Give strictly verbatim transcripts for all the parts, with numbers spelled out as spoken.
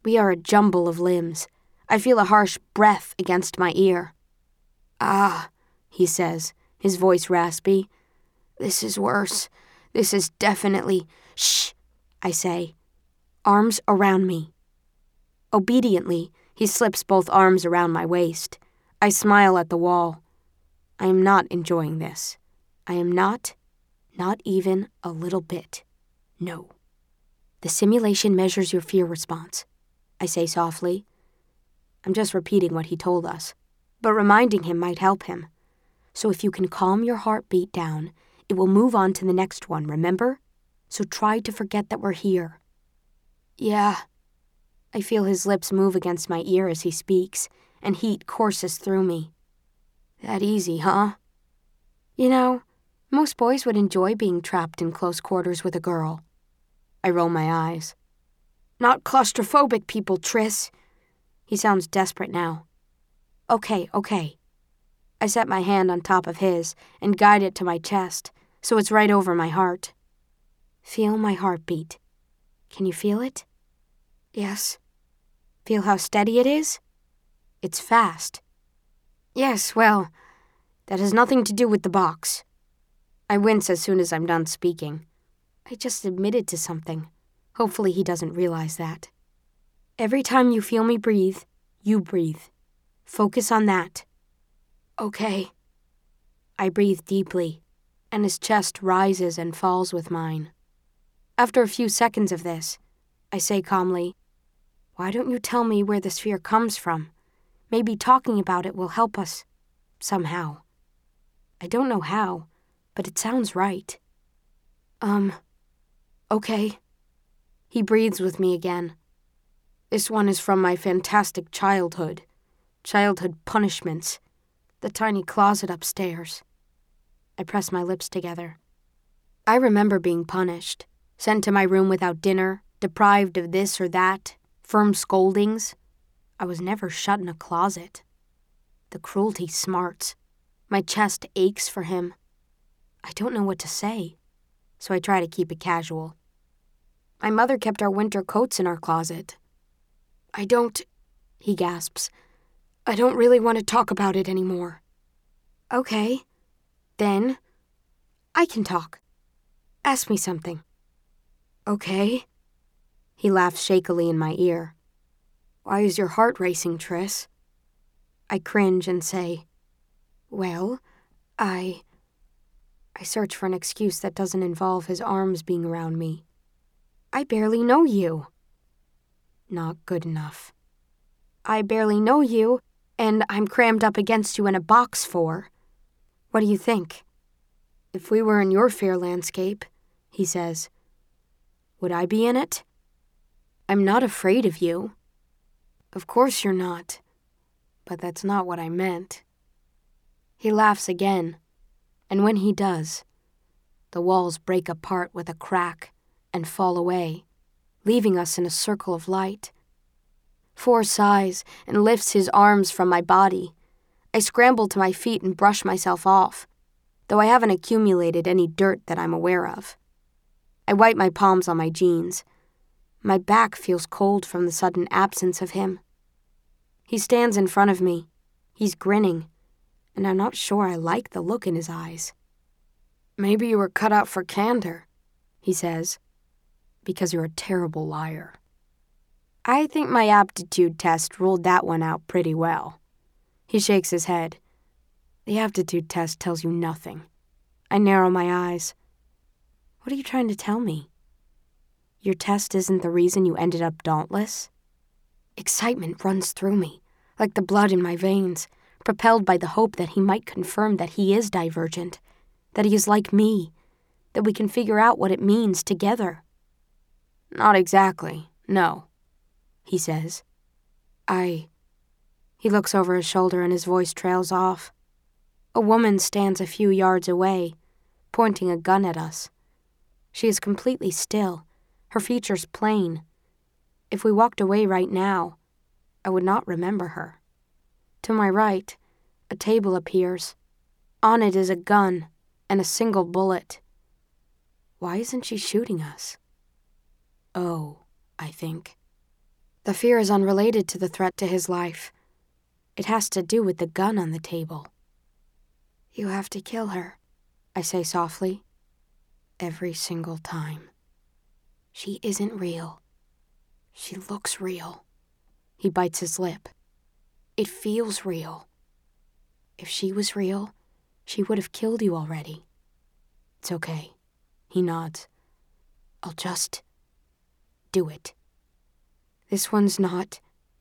We are a jumble of limbs. I feel a harsh breath against my ear. "Ah," he says, his voice raspy. "This is worse. This is definitely—" "Shh," I say. "Arms around me." Obediently, he slips both arms around my waist. I smile at the wall. I am not enjoying this. I am not, not even a little bit. No. "The simulation measures your fear response," I say softly. I'm just repeating what he told us, but reminding him might help him. "So if you can calm your heartbeat down, it will move on to the next one, remember? So try to forget that we're here." "Yeah." I feel his lips move against my ear as he speaks, and heat courses through me. "That easy, huh?" "You know, most boys would enjoy being trapped in close quarters with a girl." I roll my eyes. "Not claustrophobic people, Triss." He sounds desperate now. "Okay, okay." I set my hand on top of his and guide it to my chest, so it's right over my heart. "Feel my heartbeat. Can you feel it?" "Yes." "Feel how steady it is?" "It's fast." "Yes, well, that has nothing to do with the box." I wince as soon as I'm done speaking. I just admitted to something. Hopefully he doesn't realize that. "Every time you feel me breathe, you breathe. Focus on that." "Okay." I breathe deeply, and his chest rises and falls with mine. After a few seconds of this, I say calmly, "Why don't you tell me where this fear comes from? Maybe talking about it will help us. Somehow." I don't know how, but it sounds right. Um, okay. He breathes with me again. "This one is from my fantastic childhood. Childhood punishments. The tiny closet upstairs." I press my lips together. I remember being punished, sent to my room without dinner, deprived of this or that, firm scoldings. I was never shut in a closet. The cruelty smarts. My chest aches for him. I don't know what to say, so I try to keep it casual. "My mother kept our winter coats in our closet." "I don't," he gasps, "I don't really want to talk about it anymore." "Okay, then I can talk. Ask me something." "Okay." He laughs shakily in my ear. "Why is your heart racing, Triss?" I cringe and say, "Well, I..." I search for an excuse that doesn't involve his arms being around me. "I barely know you." Not good enough. "I barely know you, and I'm crammed up against you in a box for. What do you think?" "If we were in your fear landscape," he says, "would I be in it?" "I'm not afraid of you." "Of course you're not, but that's not what I meant." He laughs again, and when he does, the walls break apart with a crack and fall away, leaving us in a circle of light. Four sighs and lifts his arms from my body. I scramble to my feet and brush myself off, though I haven't accumulated any dirt that I'm aware of. I wipe my palms on my jeans. My back feels cold from the sudden absence of him. He stands in front of me. He's grinning, and I'm not sure I like the look in his eyes. "Maybe you were cut out for candor," he says, "because you're a terrible liar." I think my aptitude test ruled that one out pretty well. He shakes his head. "The aptitude test tells you nothing." I narrow my eyes. "What are you trying to tell me? Your test isn't the reason you ended up dauntless?" Excitement runs through me, like the blood in my veins, propelled by the hope that he might confirm that he is divergent, that he is like me, that we can figure out what it means together. "Not exactly, no," he says. I... He looks over his shoulder and his voice trails off. A woman stands a few yards away, pointing a gun at us. She is completely still, her features plain. If we walked away right now, I would not remember her. To my right, a table appears. On it is a gun and a single bullet. Why isn't she shooting us? Oh, I think. The fear is unrelated to the threat to his life. It has to do with the gun on the table. You have to kill her, I say softly. Every single time. She isn't real. She looks real. He bites his lip. It feels real. If she was real, she would have killed you already. It's okay. He nods. I'll just do it. This one's not...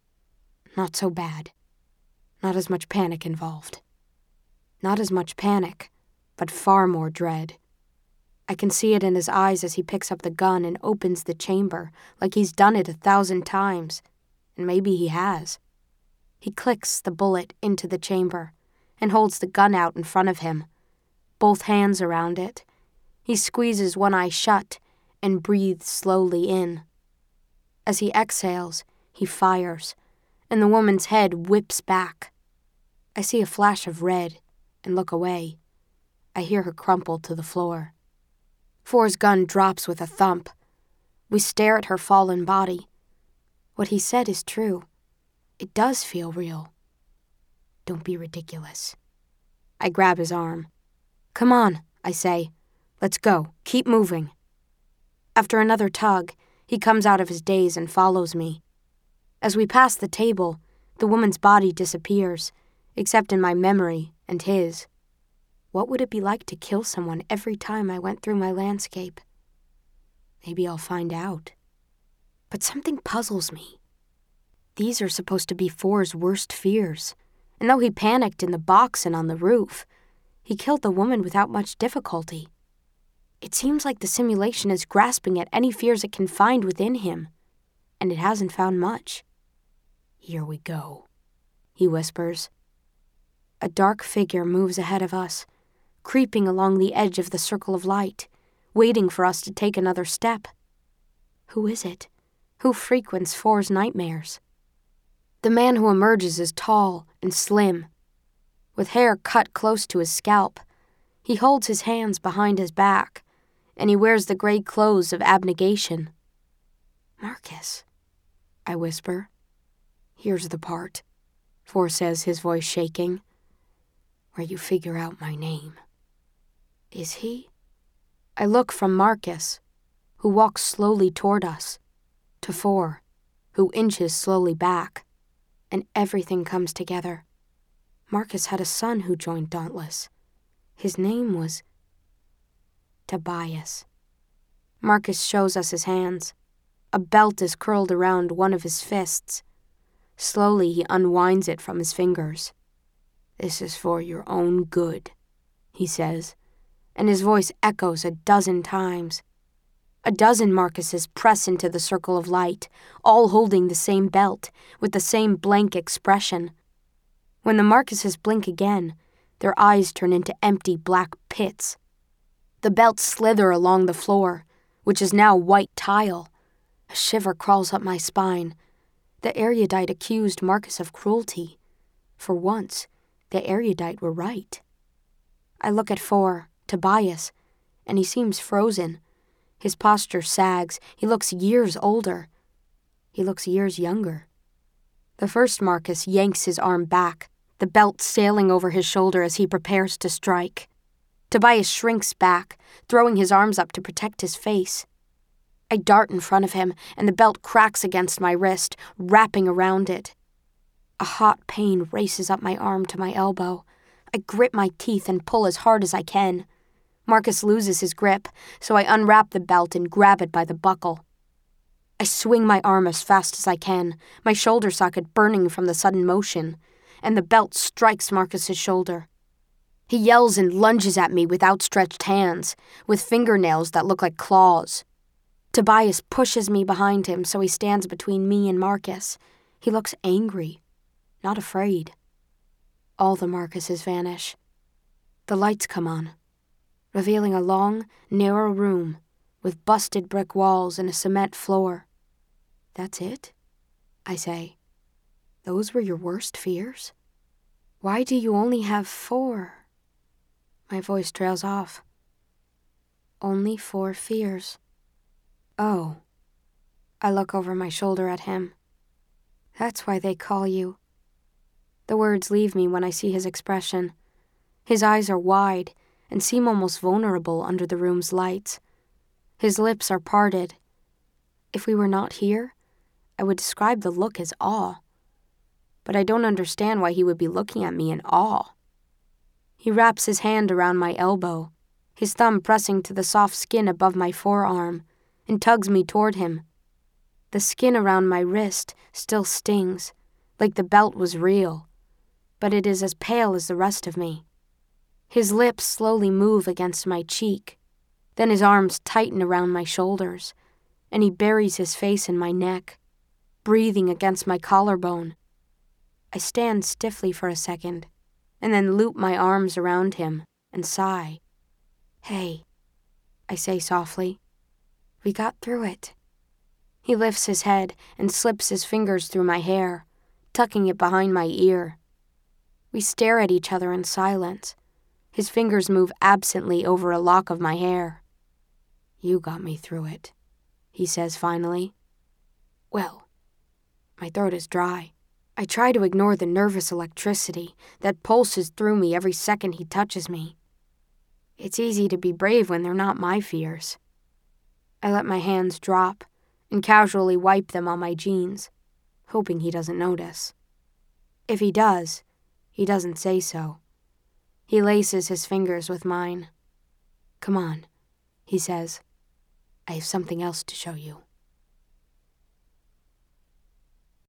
not so bad. Not as much panic involved. Not as much panic, but far more dread. I can see it in his eyes as he picks up the gun and opens the chamber, like he's done it a thousand times. And maybe he has. He clicks the bullet into the chamber and holds the gun out in front of him, both hands around it. He squeezes one eye shut and breathes slowly in. As he exhales, he fires, and the woman's head whips back. I see a flash of red and look away. I hear her crumple to the floor. Four's gun drops with a thump. We stare at her fallen body. What he said is true. It does feel real. Don't be ridiculous. I grab his arm. Come on, I say. Let's go. Keep moving. After another tug, he comes out of his daze and follows me. As we pass the table, the woman's body disappears, except in my memory and his. What would it be like to kill someone every time I went through my landscape? Maybe I'll find out. But something puzzles me. These are supposed to be Four's worst fears, and though he panicked in the box and on the roof, he killed the woman without much difficulty. It seems like the simulation is grasping at any fears it can find within him, and it hasn't found much. Here we go, he whispers. A dark figure moves ahead of us, creeping along the edge of the circle of light, waiting for us to take another step. Who is it? Who frequents Four's nightmares? The man who emerges is tall and slim. With hair cut close to his scalp, he holds his hands behind his back, and he wears the gray clothes of abnegation. Marcus, I whisper. Here's the part, Four says, his voice shaking, where you figure out my name. Is he? I look from Marcus, who walks slowly toward us, to Four, who inches slowly back, and everything comes together. Marcus had a son who joined Dauntless. His name was Tobias. Marcus shows us his hands. A belt is curled around one of his fists. Slowly he unwinds it from his fingers. This is for your own good, he says, and his voice echoes a dozen times. A dozen Marcuses press into the circle of light, all holding the same belt, with the same blank expression. When the Marcuses blink again, their eyes turn into empty black pits. The belts slither along the floor, which is now white tile. A shiver crawls up my spine. The erudite accused Marcus of cruelty. For once, the erudite were right. I look at Four, Tobias, and he seems frozen. His posture sags. He looks years older. He looks years younger. The first Marcus yanks his arm back, the belt sailing over his shoulder as he prepares to strike. Tobias shrinks back, throwing his arms up to protect his face. I dart in front of him, and the belt cracks against my wrist, wrapping around it. A hot pain races up my arm to my elbow. I grip my teeth and pull as hard as I can. Marcus loses his grip, so I unwrap the belt and grab it by the buckle. I swing my arm as fast as I can, my shoulder socket burning from the sudden motion, and the belt strikes Marcus's shoulder. He yells and lunges at me with outstretched hands, with fingernails that look like claws. Tobias pushes me behind him so he stands between me and Marcus. He looks angry, not afraid. All the Marcuses vanish. The lights come on, revealing a long, narrow room with busted brick walls and a cement floor. That's it? I say. Those were your worst fears? Why do you only have four? My voice trails off. Only four fears. Oh. I look over my shoulder at him. That's why they call you. The words leave me when I see his expression. His eyes are wide and seem almost vulnerable under the room's lights. His lips are parted. If we were not here, I would describe the look as awe. But I don't understand why he would be looking at me in awe. He wraps his hand around my elbow, his thumb pressing to the soft skin above my forearm, and tugs me toward him. The skin around my wrist still stings, like the belt was real, but it is as pale as the rest of me. His lips slowly move against my cheek, then his arms tighten around my shoulders, and he buries his face in my neck, breathing against my collarbone. I stand stiffly for a second, and then loop my arms around him and sigh. "Hey," I say softly. "We got through it." He lifts his head and slips his fingers through my hair, tucking it behind my ear. We stare at each other in silence. His fingers move absently over a lock of my hair. "You got me through it," he says finally. "Well," my throat is dry. I try to ignore the nervous electricity that pulses through me every second he touches me. It's easy to be brave when they're not my fears. I let my hands drop and casually wipe them on my jeans, hoping he doesn't notice. If he does, he doesn't say so. He laces his fingers with mine. "Come on," he says. "I have something else to show you."